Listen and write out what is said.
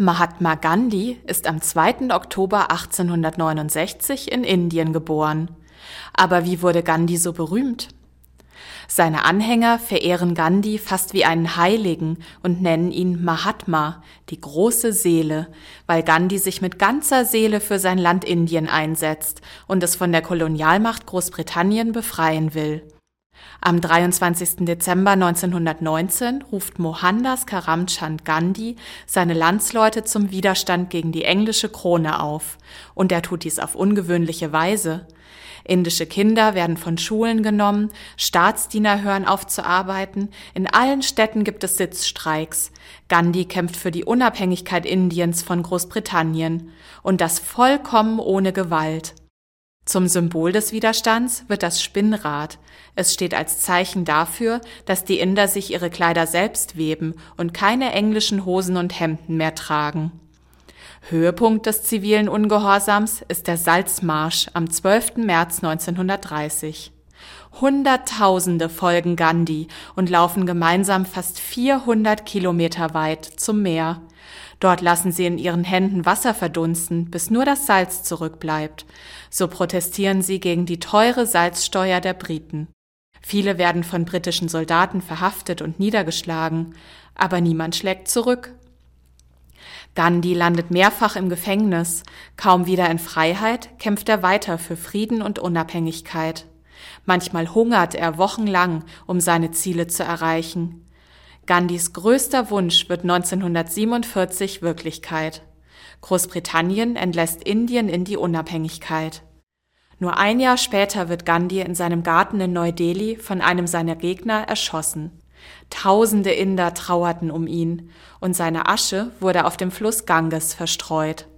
Mahatma Gandhi ist am 2. Oktober 1869 in Indien geboren. Aber wie wurde Gandhi so berühmt? Seine Anhänger verehren Gandhi fast wie einen Heiligen und nennen ihn Mahatma, die große Seele, weil Gandhi sich mit ganzer Seele für sein Land Indien einsetzt und es von der Kolonialmacht Großbritannien befreien will. Am 23. Dezember 1919 ruft Mohandas Karamchand Gandhi seine Landsleute zum Widerstand gegen die englische Krone auf. Und er tut dies auf ungewöhnliche Weise. Indische Kinder werden von Schulen genommen, Staatsdiener hören auf zu arbeiten, in allen Städten gibt es Sitzstreiks. Gandhi kämpft für die Unabhängigkeit Indiens von Großbritannien. Und das vollkommen ohne Gewalt. Zum Symbol des Widerstands wird das Spinnrad. Es steht als Zeichen dafür, dass die Inder sich ihre Kleider selbst weben und keine englischen Hosen und Hemden mehr tragen. Höhepunkt des zivilen Ungehorsams ist der Salzmarsch am 12. März 1930. Hunderttausende folgen Gandhi und laufen gemeinsam fast 400 Kilometer weit zum Meer. Dort lassen sie in ihren Händen Wasser verdunsten, bis nur das Salz zurückbleibt. So protestieren sie gegen die teure Salzsteuer der Briten. Viele werden von britischen Soldaten verhaftet und niedergeschlagen, aber niemand schlägt zurück. Gandhi landet mehrfach im Gefängnis. Kaum wieder in Freiheit, kämpft er weiter für Frieden und Unabhängigkeit. Manchmal hungert er wochenlang, um seine Ziele zu erreichen. Gandhis größter Wunsch wird 1947 Wirklichkeit. Großbritannien entlässt Indien in die Unabhängigkeit. Nur ein Jahr später wird Gandhi in seinem Garten in Neu-Delhi von einem seiner Gegner erschossen. Tausende Inder trauerten um ihn und seine Asche wurde auf dem Fluss Ganges verstreut.